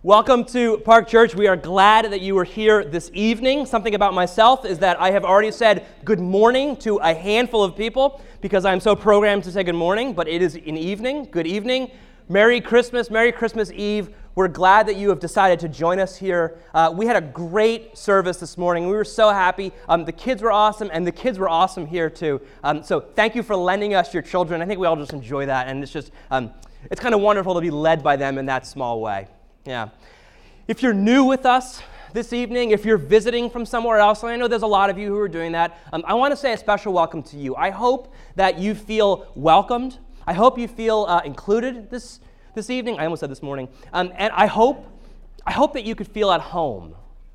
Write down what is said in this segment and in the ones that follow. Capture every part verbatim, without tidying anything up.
Welcome to Park Church. We are glad that you are here this evening. Something about myself is that I have already said good morning to a handful of people because I'm so programmed to say good morning, but it is an evening. Good evening. Merry Christmas. Merry Christmas Eve. We're glad that you have decided to join us here. Uh, we had a great service this morning. We were so happy. Um, the kids were awesome, and the kids were awesome here too. Um, so thank you for lending us your children. I think we all just enjoy that, and it's just, um, it's kind of wonderful to be led by them in that small way. Yeah. If you're new with us this evening, if you're visiting from somewhere else, and I know there's a lot of you who are doing that, um, I want to say a special welcome to you. I hope that you feel welcomed. I hope you feel uh, included this this evening. I almost said this morning. Um, and I hope, I hope that you could feel at home.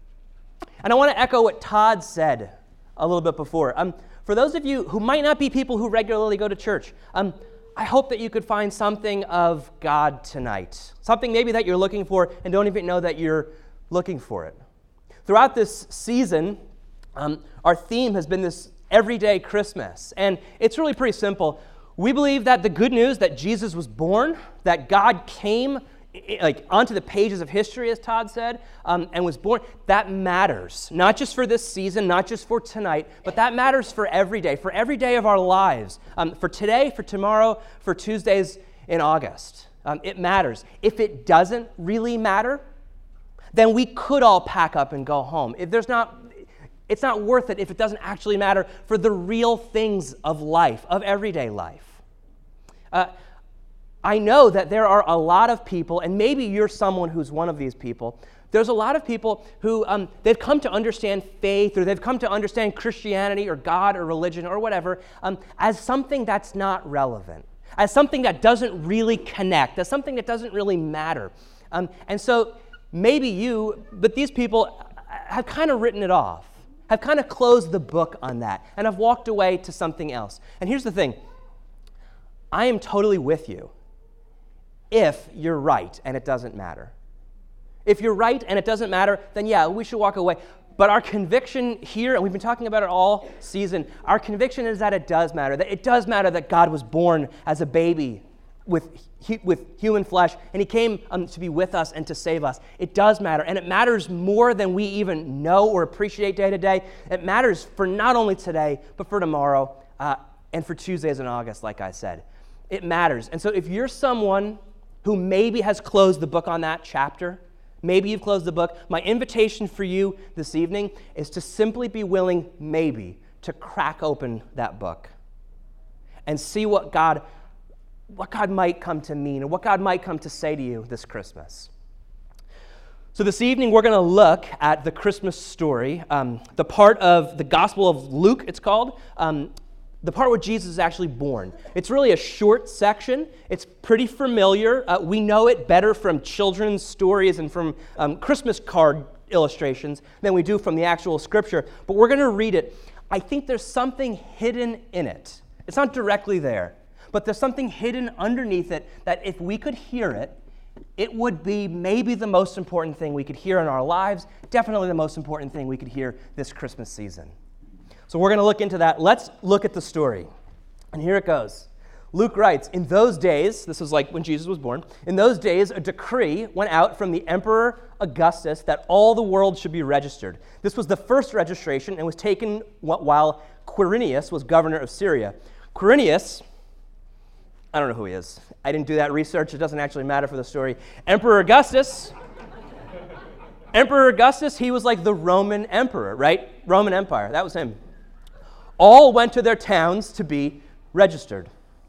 And I want to echo what Todd said a little bit before. Um, for those of you who might not be people who regularly go to church, um, I hope that you could find something of God tonight, something maybe that you're looking for and don't even know that you're looking for it. Throughout this season, um, our theme has been this everyday Christmas, and it's really pretty simple. We believe that the good news that Jesus was born, that God came like onto the pages of history, as Todd said, um, and was born, that matters. Not just for this season, not just for tonight, but that matters for every day, for every day of our lives. Um, for today, for tomorrow, for Tuesdays in August. Um, it matters. If it doesn't really matter, then we could all pack up and go home. If there's not, it's not worth it if it doesn't actually matter for the real things of life, of everyday life. Uh, I know that there are a lot of people, and maybe you're someone who's one of these people. There's a lot of people who um, they've come to understand faith, or they've come to understand Christianity or God or religion or whatever um, as something that's not relevant, as something that doesn't really connect, as something that doesn't really matter. Um, and so maybe you, but these people have kind of written it off, have kind of closed the book on that, and have walked away to something else. And here's the thing. I am totally with you. If you're right and it doesn't matter. If you're right and it doesn't matter, then yeah, we should walk away. But our conviction here, and we've been talking about it all season, our conviction is that it does matter. That it does matter that God was born as a baby with, with human flesh, and he came um, to be with us and to save us. It does matter, and it matters more than we even know or appreciate day to day. It matters for not only today, but for tomorrow, uh, and for Tuesdays in August, like I said. It matters. And so if you're someone who maybe has closed the book on that chapter, maybe you've closed the book, my invitation for you this evening is to simply be willing, maybe, to crack open that book and see what God, what God might come to mean, or what God might come to say to you this Christmas. So this evening, we're going to look at the Christmas story, um, the part of the Gospel of Luke, it's called, um, the part where Jesus is actually born. It's really a short section. It's pretty familiar. Uh, we know it better from children's stories and from um, Christmas card illustrations than we do from the actual scripture. But we're going to read it. I think there's something hidden in it. It's not directly there, but there's something hidden underneath it that if we could hear it, it would be maybe the most important thing we could hear in our lives, definitely the most important thing we could hear this Christmas season. So we're going to look into that. Let's look at the story. And here it goes. Luke writes, in those days, this was like when Jesus was born, in those days a decree went out from the Emperor Augustus that all the world should be registered. This was the first registration and was taken while Quirinius was governor of Syria. Quirinius, I don't know who he is. I didn't do that research. It doesn't actually matter for the story. Emperor Augustus, Emperor Augustus, he was like the Roman emperor, right? Roman Empire, that was him. All went to their towns to be registered.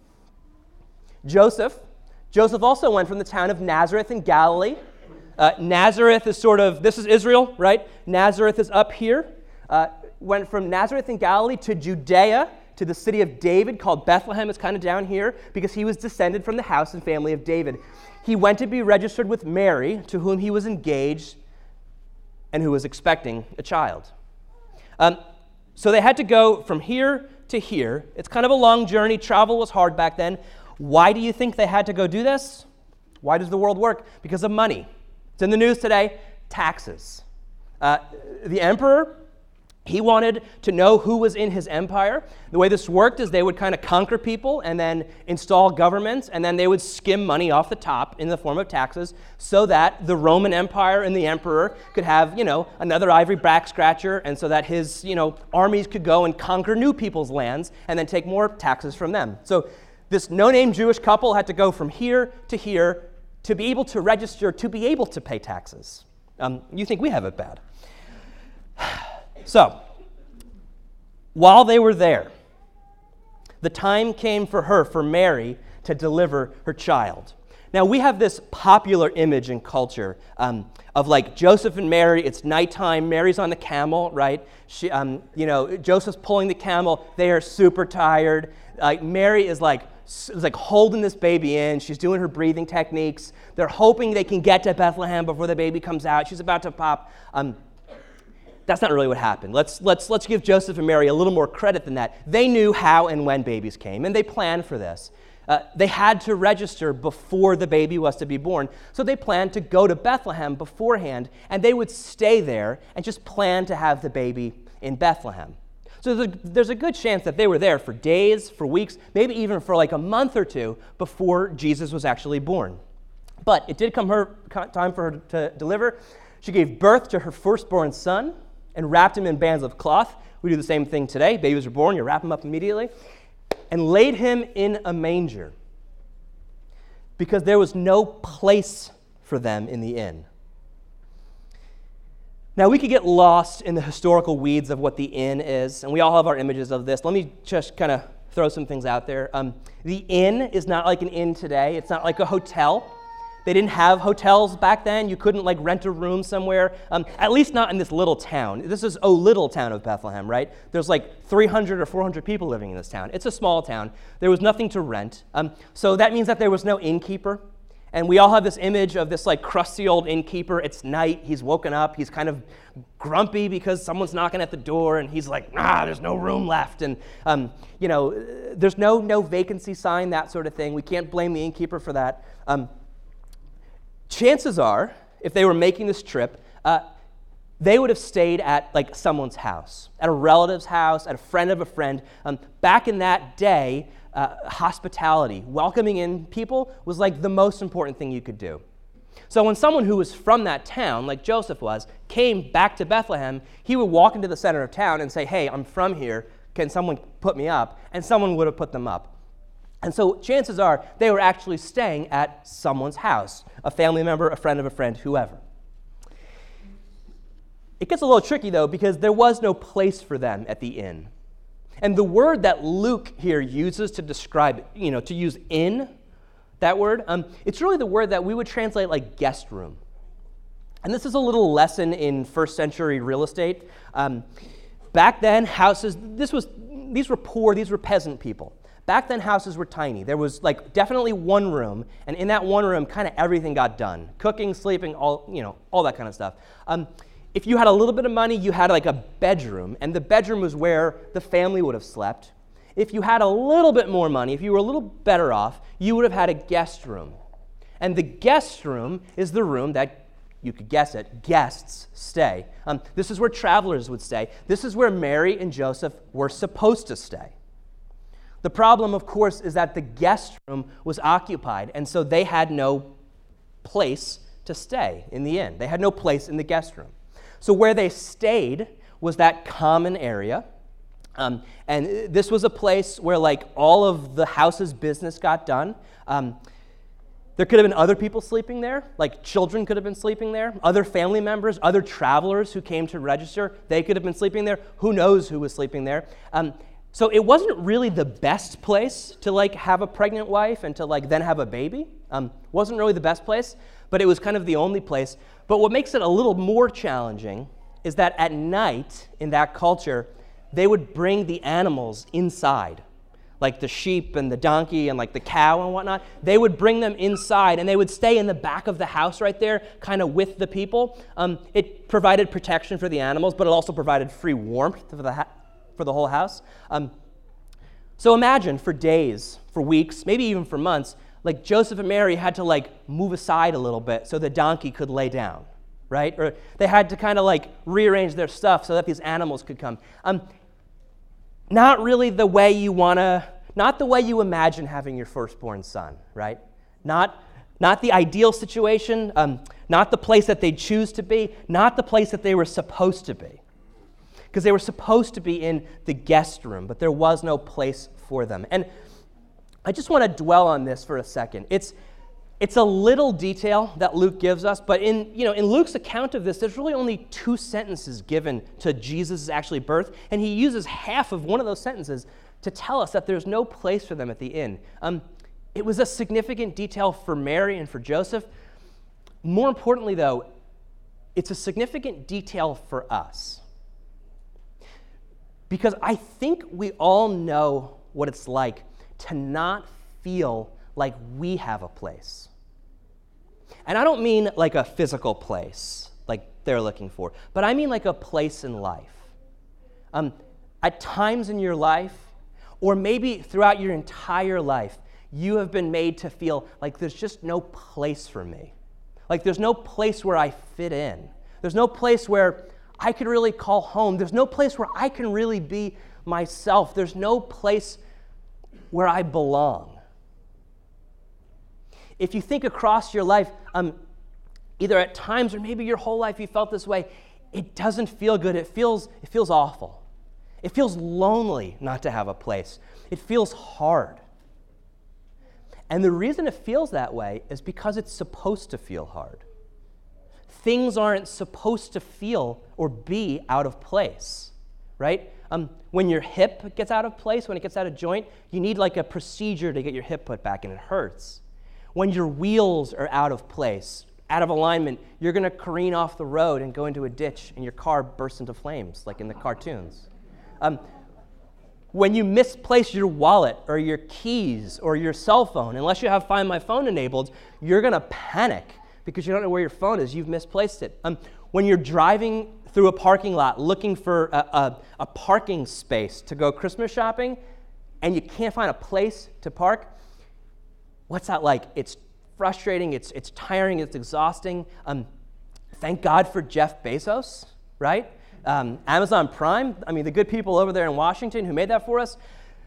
Joseph, Joseph also went from the town of Nazareth in Galilee. Uh, Nazareth is sort of, this is Israel, right? Nazareth is up here. Uh, went from Nazareth in Galilee to Judea, to the city of David, called Bethlehem. It's kind of down here, because he was descended from the house and family of David. He went to be registered with Mary, to whom he was engaged and who was expecting a child. Um, So they had to go from here to here. It's kind of a long journey. Travel was hard back then. Why do you think they had to go do this? Why does the world work? Because of money. It's in the news today, taxes. Uh, the emperor He wanted to know who was in his empire. The way this worked is they would kind of conquer people and then install governments, and then they would skim money off the top in the form of taxes so that the Roman Empire and the emperor could have, you know, another ivory back scratcher, and so that his, you know, armies could go and conquer new people's lands and then take more taxes from them. So this no-name Jewish couple had to go from here to here to be able to register, to be able to pay taxes. Um, you think we have it bad. So, while they were there, the time came for her, for Mary, to deliver her child. Now, we have this popular image in culture um, of like Joseph and Mary. It's nighttime. Mary's on the camel, right? She, um, you know, Joseph's pulling the camel. They are super tired. Like Mary is like, is like holding this baby in. She's doing her breathing techniques. They're hoping they can get to Bethlehem before the baby comes out. She's about to pop. Um, That's not really what happened. Let's, let's, let's give Joseph and Mary a little more credit than that. They knew how and when babies came, and they planned for this. Uh, they had to register before the baby was to be born, so they planned to go to Bethlehem beforehand, and they would stay there and just plan to have the baby in Bethlehem. So there's a, there's a good chance that they were there for days, for weeks, maybe even for like a month or two before Jesus was actually born. But it did come her time for her to deliver. She gave birth to her firstborn son and wrapped him in bands of cloth. We do the same thing today. Babies are born, you wrap them up immediately. And laid him in a manger because there was no place for them in the inn. Now, we could get lost in the historical weeds of what the inn is, and we all have our images of this. Let me just kind of throw some things out there. Um, the inn is not like an inn today. It's not like a hotel. They didn't have hotels back then. You couldn't like rent a room somewhere, um, at least not in this little town. This is, oh, little town of Bethlehem, right? There's like three hundred or four hundred people living in this town. It's a small town. There was nothing to rent. Um, so that means that there was no innkeeper. And we all have this image of this like crusty old innkeeper. It's night. He's woken up. He's kind of grumpy because someone's knocking at the door, and he's like, ah, there's no room left. And, um, you know, there's no, no vacancy sign, that sort of thing. We can't blame the innkeeper for that. Um, Chances are, if they were making this trip, uh, they would have stayed at like someone's house, at a relative's house, at a friend of a friend. Um, back in that day, uh, hospitality, welcoming in people, was like the most important thing you could do. So when someone who was from that town, like Joseph was, came back to Bethlehem, he would walk into the center of town and say, hey, I'm from here. Can someone put me up? And someone would have put them up. And so chances are they were actually staying at someone's house, a family member, a friend of a friend, whoever. It gets a little tricky, though, because there was no place for them at the inn. And the word that Luke here uses to describe, you know, to use inn, that word, um, it's really the word that we would translate like guest room. And this is a little lesson in first century real estate. Um, back then, houses, this was, these were poor, these were peasant people. Back then, houses were tiny. There was like definitely one room, and in that one room, kind of everything got done. Cooking, sleeping, all, you know, all that kind of stuff. Um, if you had a little bit of money, you had like a bedroom, and the bedroom was where the family would have slept. If you had a little bit more money, if you were a little better off, you would have had a guest room. And the guest room is the room that, you could guess it, guests stay. Um, this is where travelers would stay. This is where Mary and Joseph were supposed to stay. The problem, of course, is that the guest room was occupied, and so they had no place to stay in the inn. They had no place in the guest room. So where they stayed was that common area, um, and this was a place where like all of the house's business got done. Um, there could have been other people sleeping there, like children could have been sleeping there, other family members, other travelers who came to register, they could have been sleeping there. Who knows who was sleeping there? Um, So it wasn't really the best place to like have a pregnant wife and to like then have a baby. Um, wasn't really the best place, but it was kind of the only place. But what makes it a little more challenging is that at night in that culture, they would bring the animals inside, like the sheep and the donkey and like the cow and whatnot. They would bring them inside, and they would stay in the back of the house right there, kind of with the people. Um, it provided protection for the animals, but it also provided free warmth for the ha- for the whole house. Um, so imagine for days, for weeks, maybe even for months, like Joseph and Mary had to like move aside a little bit so the donkey could lay down, right? Or they had to kind of like rearrange their stuff so that these animals could come. Um, not really the way you want to, not the way you imagine having your firstborn son, right? Not, not the ideal situation, um, not the place that they choose to be, not the place that they were supposed to be. Because they were supposed to be in the guest room, but there was no place for them. And I just want to dwell on this for a second. It's it's a little detail that Luke gives us, but in you know in Luke's account of this, there's really only two sentences given to Jesus' actually birth, and he uses half of one of those sentences to tell us that there's no place for them at the inn. Um, it was a significant detail for Mary and for Joseph. More importantly, though, it's a significant detail for us. Because I think we all know what it's like to not feel like we have a place. And I don't mean like a physical place, like they're looking for, but I mean like a place in life. Um, at times in your life, or maybe throughout your entire life, you have been made to feel like there's just no place for me. Like there's no place where I fit in. There's no place where I could really call home. There's no place where I can really be myself. There's no place where I belong. If you think across your life, um, either at times or maybe your whole life you felt this way, it doesn't feel good. It feels, it feels awful. It feels lonely not to have a place. It feels hard. And the reason it feels that way is because it's supposed to feel hard. Things aren't supposed to feel or be out of place, right? Um, when your hip gets out of place, when it gets out of joint, you need like a procedure to get your hip put back, and it hurts. When your wheels are out of place, out of alignment, you're going to careen off the road and go into a ditch, and your car bursts into flames, like in the cartoons. Um, when you misplace your wallet or your keys or your cell phone, unless you have Find My Phone enabled, you're going to panic because you don't know where your phone is. You've misplaced it. Um, when you're driving through a parking lot looking for a, a, a parking space to go Christmas shopping and you can't find a place to park, what's that like? It's frustrating, it's, it's tiring, it's exhausting. Um, thank God for Jeff Bezos, right? Um, Amazon Prime, I mean, the good people over there in Washington who made that for us.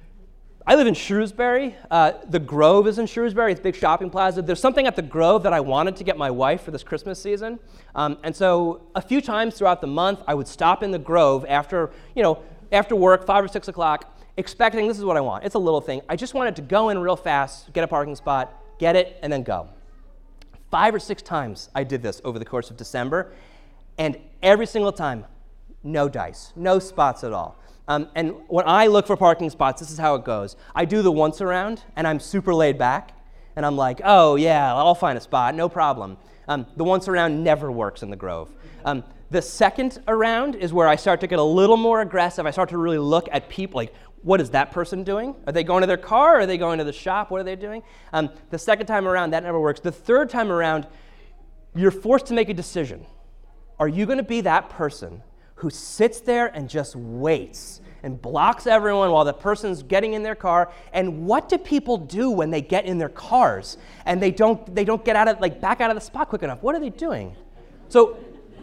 I live in Shrewsbury. Uh, the Grove is in Shrewsbury. It's a big shopping plaza. There's something at the Grove that I wanted to get my wife for this Christmas season. Um, and so a few times throughout the month, I would stop in the Grove after, you know, after work, five or six o'clock, expecting this is what I want. It's a little thing. I just wanted to go in real fast, get a parking spot, get it, and then go. Five or six times I did this over the course of December, and every single time, no dice, no spots at all. Um, and when I look for parking spots, this is how it goes. I do the once around, and I'm super laid back, and I'm like, oh yeah, I'll find a spot, no problem. Um, the once around never works in the Grove. Um, the second around is where I start to get a little more aggressive. I start to really look at people, like, what is that person doing? Are they going to their car? Are they going to the shop? What are they doing? Um, the second time around, that never works. The third time around, you're forced to make a decision. Are you going to be that person who sits there and just waits and blocks everyone while the person's getting in their car? And what do people do when they get in their cars and they don't they don't get out of like back out of the spot quick enough? What are they doing? So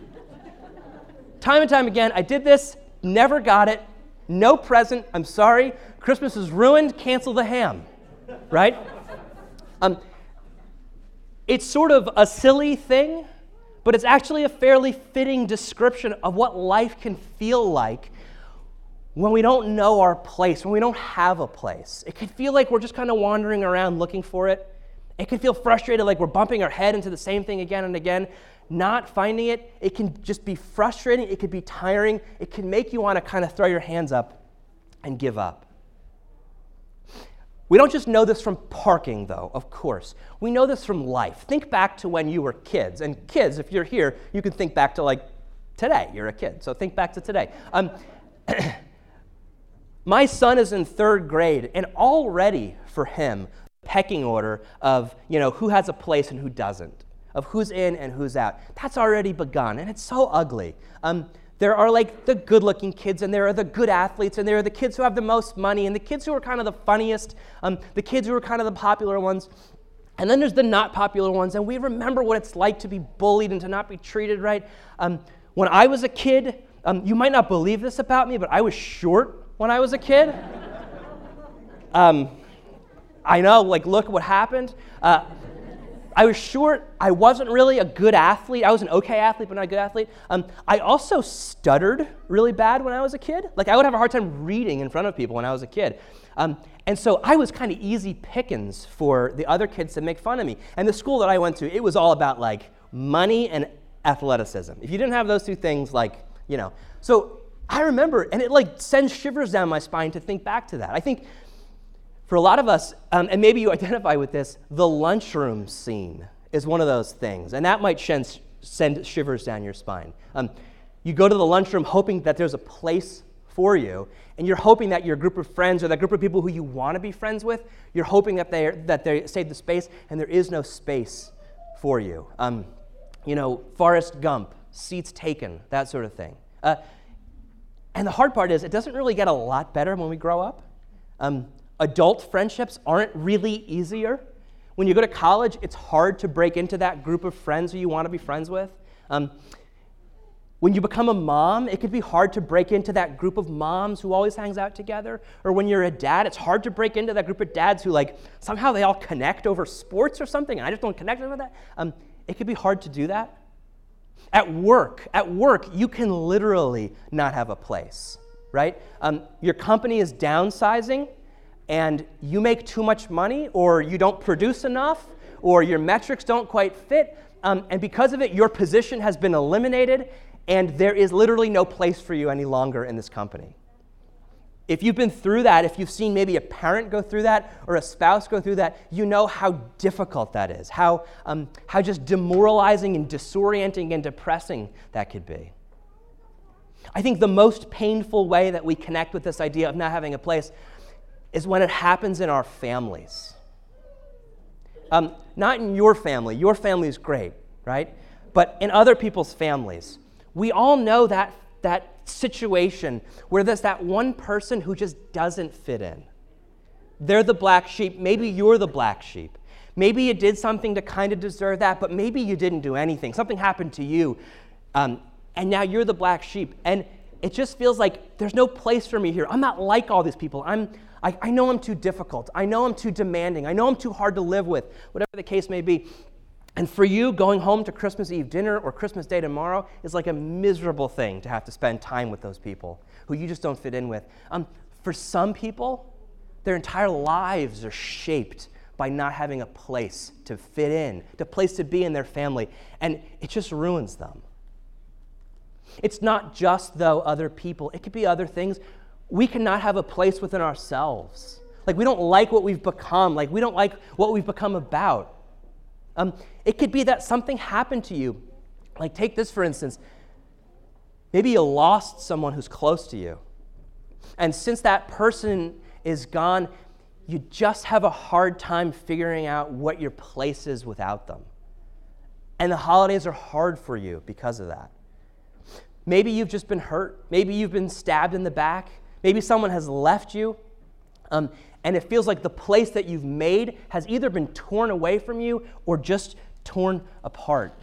time and time again, I did this, never got it, no present, I'm sorry, Christmas is ruined, cancel the ham, right? Um, it's sort of a silly thing, but it's actually a fairly fitting description of what life can feel like when we don't know our place, when we don't have a place. It can feel like we're just kind of wandering around looking for it. It can feel frustrated, like we're bumping our head into the same thing again and again, not finding it. It can just be frustrating. It can be tiring. It can make you want to kind of throw your hands up and give up. We don't just know this from parking, though, of course. We know this from life. Think back to when you were kids. And kids, if you're here, you can think back to, like, today. You're a kid, so think back to today. Um, my son is in third grade, and already for him, the pecking order of, you know, who has a place and who doesn't, of who's in and who's out, that's already begun, and it's so ugly. Um, There are like the good-looking kids, and there are the good athletes, and there are the kids who have the most money, and the kids who are kind of the funniest, um, the kids who are kind of the popular ones. And then there's the not popular ones, and we remember what it's like to be bullied and to not be treated right. Um, when I was a kid, um, you might not believe this about me, but I was short when I was a kid. um, I know, like, look what happened. Uh, I was short. I wasn't really a good athlete. I was an okay athlete, but not a good athlete. Um, I also stuttered really bad when I was a kid. Like, I would have a hard time reading in front of people when I was a kid. Um, and so I was kind of easy pickings for the other kids to make fun of me. And the school that I went to, it was all about, like, money and athleticism. If you didn't have those two things, like, you know. So I remember, and it, like, sends shivers down my spine to think back to that. I think for a lot of us, um, and maybe you identify with this, the lunchroom scene is one of those things. And that might send, send shivers down your spine. Um, you go to the lunchroom hoping that there's a place for you, and you're hoping that your group of friends or that group of people who you want to be friends with, you're hoping that they that they save the space, and there is no space for you. Um, you know, Forrest Gump, seats taken, that sort of thing. Uh, and the hard part is, it doesn't really get a lot better when we grow up. Um, adult friendships aren't really easier. When you go to college, it's hard to break into that group of friends who you want to be friends with. Um, When you become a mom, it can be hard to break into that group of moms who always hangs out together. Or when you're a dad, it's hard to break into that group of dads who, like, somehow they all connect over sports or something, and I just don't connect over that. Um, it can be hard to do that. At work, at work, you can literally not have a place, right? Um, your company is downsizing, and you make too much money, or you don't produce enough, or your metrics don't quite fit, um, and because of it, your position has been eliminated, and there is literally no place for you any longer in this company. If you've been through that, if you've seen maybe a parent go through that or a spouse go through that, you know how difficult that is, how, um, how just demoralizing and disorienting and depressing that could be. I think the most painful way that we connect with this idea of not having a place is when it happens in our families. Um, not in your family. Your family is great, right? But in other people's families. We all know that, that situation where there's that one person who just doesn't fit in. They're the black sheep. Maybe you're the black sheep. Maybe you did something to kind of deserve that, but maybe you didn't do anything. Something happened to you, um, and now you're the black sheep. And it just feels like there's no place for me here. I'm not like all these people. I'm, I, I know I'm too difficult. I know I'm too demanding. I know I'm too hard to live with, whatever the case may be. And for you, going home to Christmas Eve dinner or Christmas Day tomorrow is like a miserable thing to have to spend time with those people who you just don't fit in with. Um, for some people, their entire lives are shaped by not having a place to fit in, a place to be in their family, and it just ruins them. It's not just, though, other people. It could be other things. We cannot have a place within ourselves. Like, we don't like what we've become. Like, we don't like what we've become about. Um, it could be that something happened to you. Like, take this, for instance. Maybe you lost someone who's close to you. And since that person is gone, you just have a hard time figuring out what your place is without them. And the holidays are hard for you because of that. Maybe you've just been hurt. Maybe you've been stabbed in the back. Maybe someone has left you. Um, and it feels like the place that you've made has either been torn away from you or just torn apart.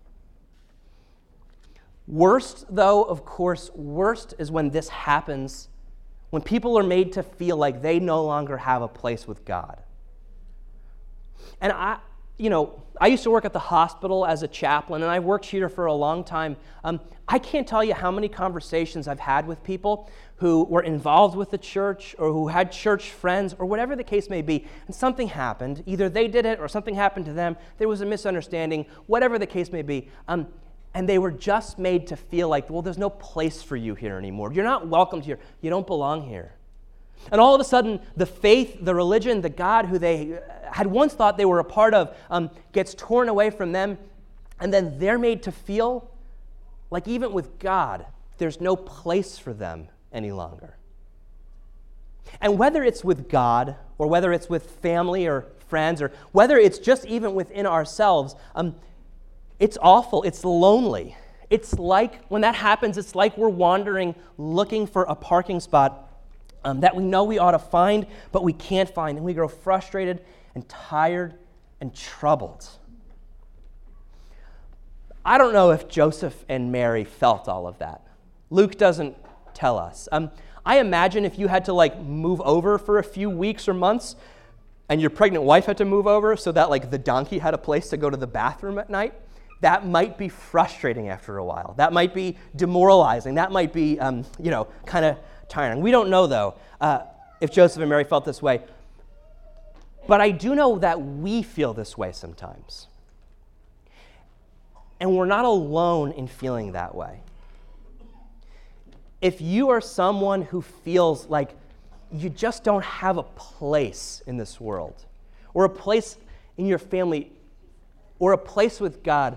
Worst, though, of course, worst is when this happens, when people are made to feel like they no longer have a place with God. And I, you know, I used to work at the hospital as a chaplain, and I worked here for a long time. Um, I can't tell you how many conversations I've had with people who were involved with the church or who had church friends or whatever the case may be, and something happened. Either they did it or something happened to them. There was a misunderstanding, whatever the case may be. Um, and they were just made to feel like, well, there's no place for you here anymore. You're not welcomed here. You don't belong here. And all of a sudden, the faith, the religion, the God who they had once thought they were a part of um, gets torn away from them, and then they're made to feel like even with God, there's no place for them any longer. And whether it's with God, or whether it's with family or friends, or whether it's just even within ourselves, um, it's awful, it's lonely. It's like, when that happens, it's like we're wandering, looking for a parking spot Um, that we know we ought to find, but we can't find. And we grow frustrated and tired and troubled. I don't know if Joseph and Mary felt all of that. Luke doesn't tell us. Um, I imagine if you had to like move over for a few weeks or months, and your pregnant wife had to move over so that like the donkey had a place to go to the bathroom at night, that might be frustrating after a while. That might be demoralizing. That might be, um, you know, kind of tiring. We don't know, though, uh, if Joseph and Mary felt this way. But I do know that we feel this way sometimes. And we're not alone in feeling that way. If you are someone who feels like you just don't have a place in this world, or a place in your family, or a place with God,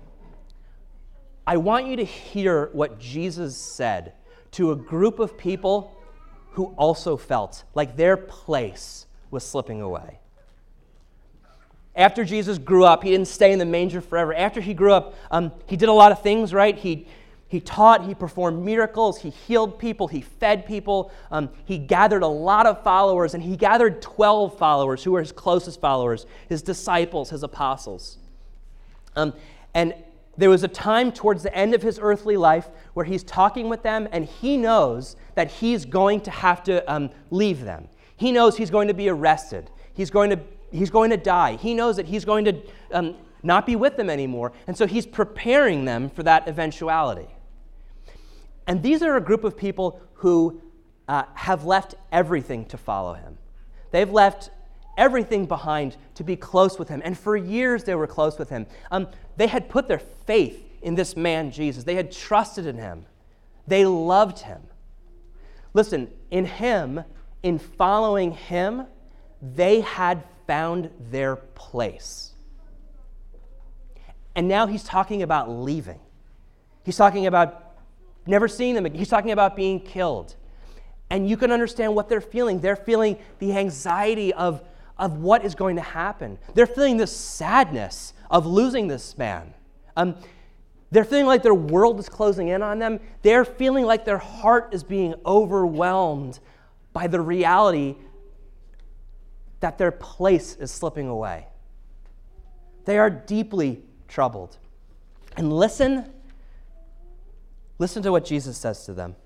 I want you to hear what Jesus said to a group of people who also felt like their place was slipping away. After Jesus grew up, he didn't stay in the manger forever. After he grew up, um, he did a lot of things, right? He He taught, he performed miracles, he healed people, he fed people, um, he gathered a lot of followers, and he gathered twelve followers who were his closest followers, his disciples, his apostles. Um, and there was a time towards the end of his earthly life where he's talking with them, and he knows that he's going to have to um, leave them. He knows he's going to be arrested. He's going to, he's going to die. He knows that he's going to um, not be with them anymore, and so he's preparing them for that eventuality. And these are a group of people who uh, have left everything to follow him. They've left everything behind to be close with him. And for years they were close with him. Um, they had put their faith in this man, Jesus. They had trusted in him. They loved him. Listen, in him, in following him, they had found their place. And now he's talking about leaving. He's talking about never seeing them again. He's talking about being killed. And you can understand what they're feeling. They're feeling the anxiety of, of what is going to happen. They're feeling the sadness of losing this man. Um, they're feeling like their world is closing in on them. They're feeling like their heart is being overwhelmed by the reality that their place is slipping away. They are deeply troubled. And listen Listen to what Jesus says to them.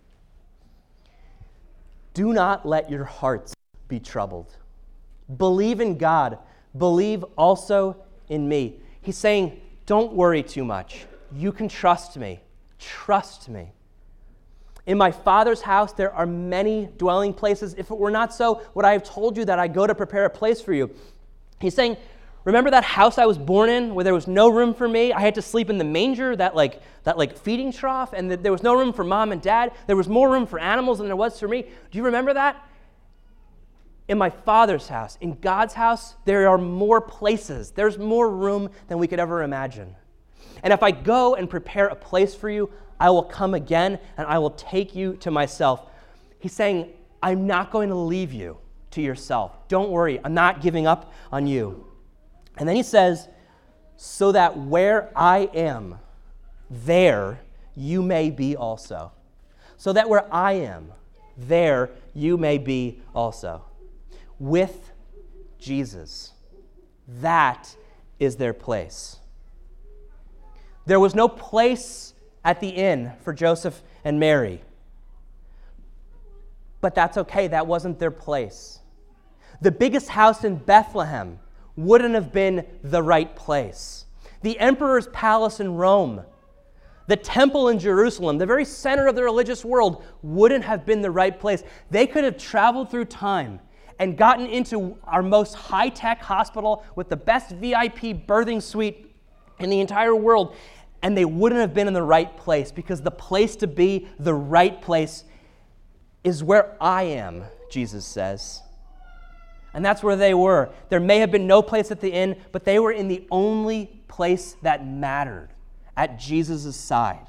Do not let your hearts be troubled. Believe in God. Believe also in me. He's saying, don't worry too much. You can trust me. Trust me. In my Father's house, there are many dwelling places. If it were not so, would I have told you that I go to prepare a place for you? He's saying, remember that house I was born in where there was no room for me? I had to sleep in the manger, that like that like feeding trough, and the, there was no room for mom and dad. There was more room for animals than there was for me. Do you remember that? In my Father's house, in God's house, there are more places. There's more room than we could ever imagine. And if I go and prepare a place for you, I will come again and I will take you to myself. He's saying, I'm not going to leave you to yourself. Don't worry, I'm not giving up on you. And then he says, so that where I am, there you may be also. So that where I am, there you may be also. With Jesus. That is their place. There was no place at the inn for Joseph and Mary. But that's okay, that wasn't their place. The biggest house in Bethlehem wouldn't have been the right place. The emperor's palace in Rome, the temple in Jerusalem, the very center of the religious world, wouldn't have been the right place. They could have traveled through time and gotten into our most high-tech hospital with the best V I P birthing suite in the entire world, and they wouldn't have been in the right place, because the place to be, the right place, is where I am, Jesus says. And that's where they were. There may have been no place at the inn, but they were in the only place that mattered, at Jesus' side.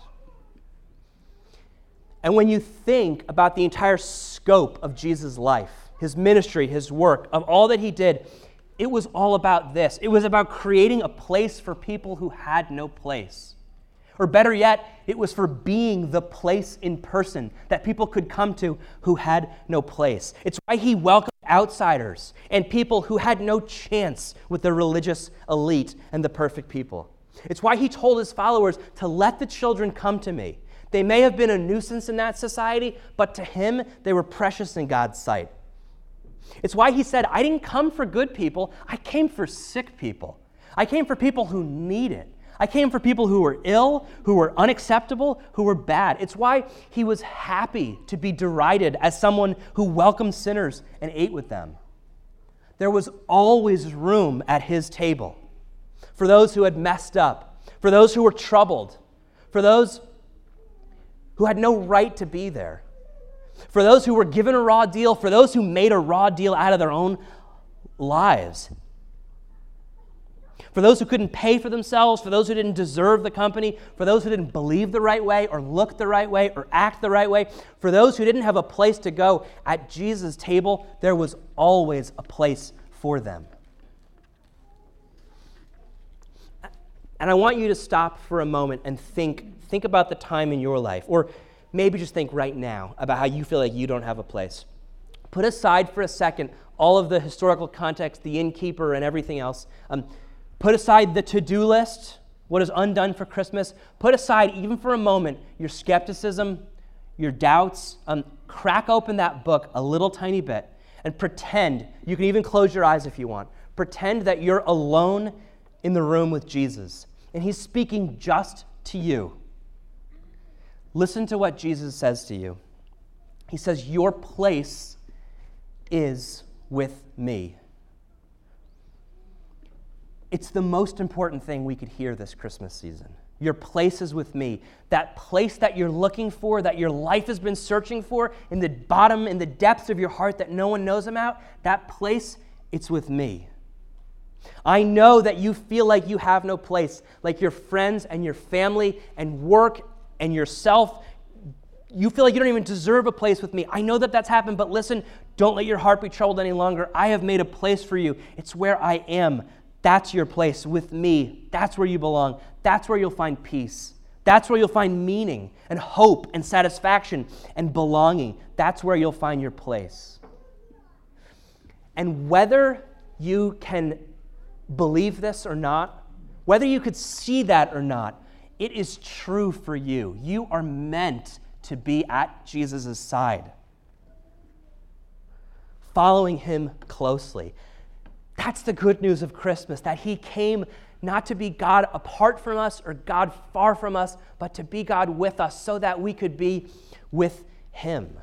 And when you think about the entire scope of Jesus' life, his ministry, his work, of all that he did, it was all about this. It was about creating a place for people who had no place. Or better yet, it was for being the place in person that people could come to who had no place. It's why he welcomed outsiders and people who had no chance with the religious elite and the perfect people. It's why he told his followers to let the children come to me. They may have been a nuisance in that society, but to him, they were precious in God's sight. It's why he said, I didn't come for good people, I came for sick people. I came for people who need it. I came for people who were ill, who were unacceptable, who were bad. It's why he was happy to be derided as someone who welcomed sinners and ate with them. There was always room at his table for those who had messed up, for those who were troubled, for those who had no right to be there, for those who were given a raw deal, for those who made a raw deal out of their own lives, for those who couldn't pay for themselves, for those who didn't deserve the company, for those who didn't believe the right way or look the right way or act the right way, for those who didn't have a place to go. At Jesus' table, there was always a place for them. And I want you to stop for a moment and think, think about the time in your life, or maybe just think right now about how you feel like you don't have a place. Put aside for a second all of the historical context, the innkeeper and everything else. Um, put aside the to-do list, what is undone for Christmas. Put aside, even for a moment, your skepticism, your doubts. Um, crack open that book a little tiny bit and pretend, you can even close your eyes if you want, pretend that you're alone in the room with Jesus, and he's speaking just to you. Listen to what Jesus says to you. He says, your place is with me. It's the most important thing we could hear this Christmas season. Your place is with me. That place that you're looking for, that your life has been searching for, in the bottom, in the depths of your heart that no one knows about, that place, it's with me. I know that you feel like you have no place, like your friends and your family and work and yourself, you feel like you don't even deserve a place with me. I know that that's happened, but listen, don't let your heart be troubled any longer. I have made a place for you. It's where I am. That's your place with me. That's where you belong. That's where you'll find peace. That's where you'll find meaning and hope and satisfaction and belonging. That's where you'll find your place. And whether you can believe this or not, whether you could see that or not, it is true for you. You are meant to be at Jesus' side, following him closely. That's the good news of Christmas, that he came not to be God apart from us or God far from us, but to be God with us so that we could be with him.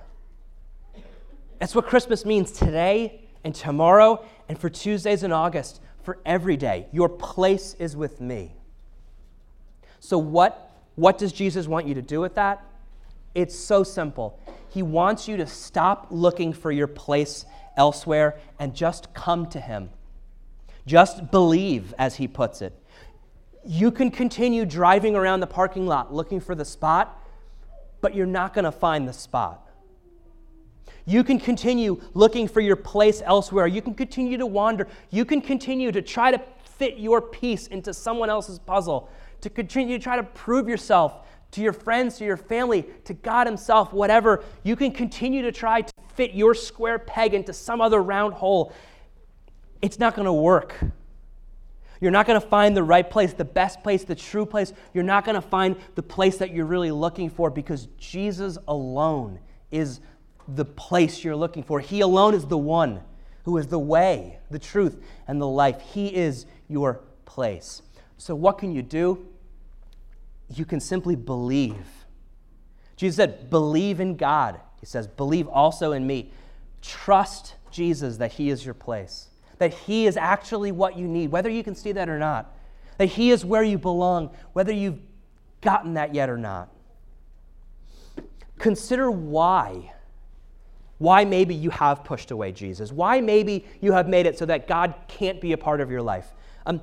That's what Christmas means today and tomorrow and for Tuesdays in August. For every day, your place is with me. So what, what does Jesus want you to do with that? It's so simple. He wants you to stop looking for your place elsewhere and just come to him. Just believe, as he puts it. You can continue driving around the parking lot looking for the spot, but you're not going to find the spot. You can continue looking for your place elsewhere. You can continue to wander. You can continue to try to fit your piece into someone else's puzzle, to continue to try to prove yourself to your friends, to your family, to God himself, whatever. You can continue to try to fit your square peg into some other round hole. It's not going to work. You're not going to find the right place, the best place, the true place. You're not going to find the place that you're really looking for, because Jesus alone is the place you're looking for. He alone is the one who is the way, the truth, and the life. He is your place. So what can you do? You can simply believe. Jesus said, believe in God. He says, believe also in me. Trust Jesus that he is your place, that he is actually what you need, whether you can see that or not, that he is where you belong, whether you've gotten that yet or not. Consider why. Why maybe you have pushed away Jesus. Why maybe you have made it so that God can't be a part of your life. Um,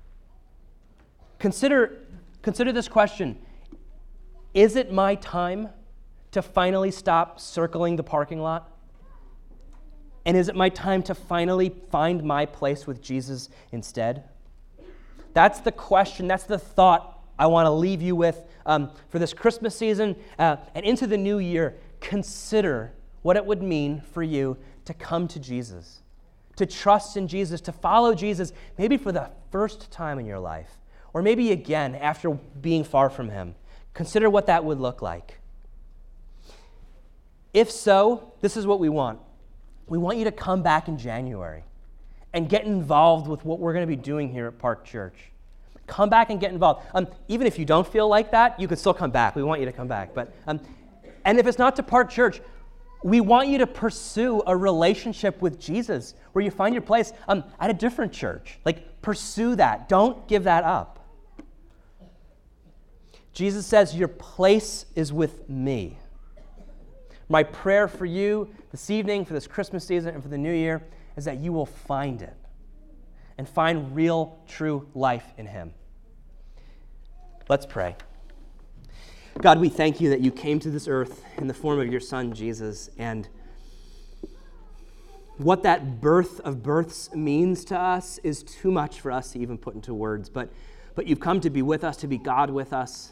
consider, consider this question. Is it my time to finally stop circling the parking lot? And is it my time to finally find my place with Jesus instead? That's the question. That's the thought I want to leave you with um, for this Christmas season uh, and into the new year. Consider what it would mean for you to come to Jesus, to trust in Jesus, to follow Jesus, maybe for the first time in your life, or maybe again after being far from him. Consider what that would look like. If so, this is what we want. We want you to come back in January and get involved with what we're going to be doing here at Park Church. Come back and get involved. Um, even if you don't feel like that, you can still come back. We want you to come back. But um, and if it's not to Park Church, we want you to pursue a relationship with Jesus where you find your place um, at a different church. Like, pursue that. Don't give that up. Jesus says, your place is with me. My prayer for you this evening, for this Christmas season, and for the new year is that you will find it and find real, true life in him. Let's pray. God, we thank you that you came to this earth in the form of your Son, Jesus, and what that birth of births means to us is too much for us to even put into words, but, but you've come to be with us, to be God with us,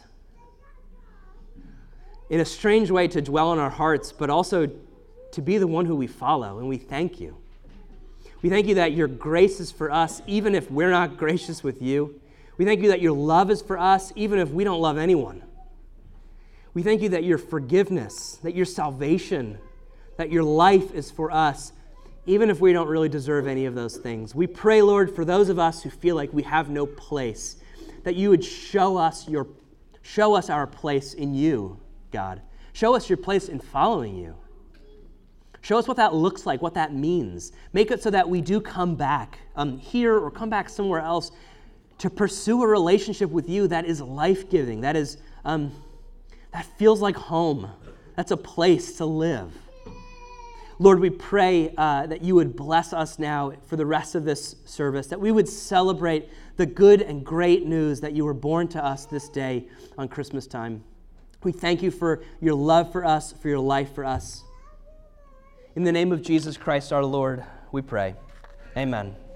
in a strange way to dwell in our hearts, but also to be the one who we follow, and we thank you. We thank you that your grace is for us, even if we're not gracious with you. We thank you that your love is for us, even if we don't love anyone. We thank you that your forgiveness, that your salvation, that your life is for us, even if we don't really deserve any of those things. We pray, Lord, for those of us who feel like we have no place, that you would show us your, show us our place in you, God. Show us your place in following you. Show us what that looks like, what that means. Make it so that we do come back um, here or come back somewhere else to pursue a relationship with you that is life-giving, that is um, that feels like home. That's a place to live. Lord, we pray uh, that you would bless us now for the rest of this service, that we would celebrate the good and great news that you were born to us this day on Christmas time. We thank you for your love for us, for your life for us. In the name of Jesus Christ our Lord, we pray. Amen.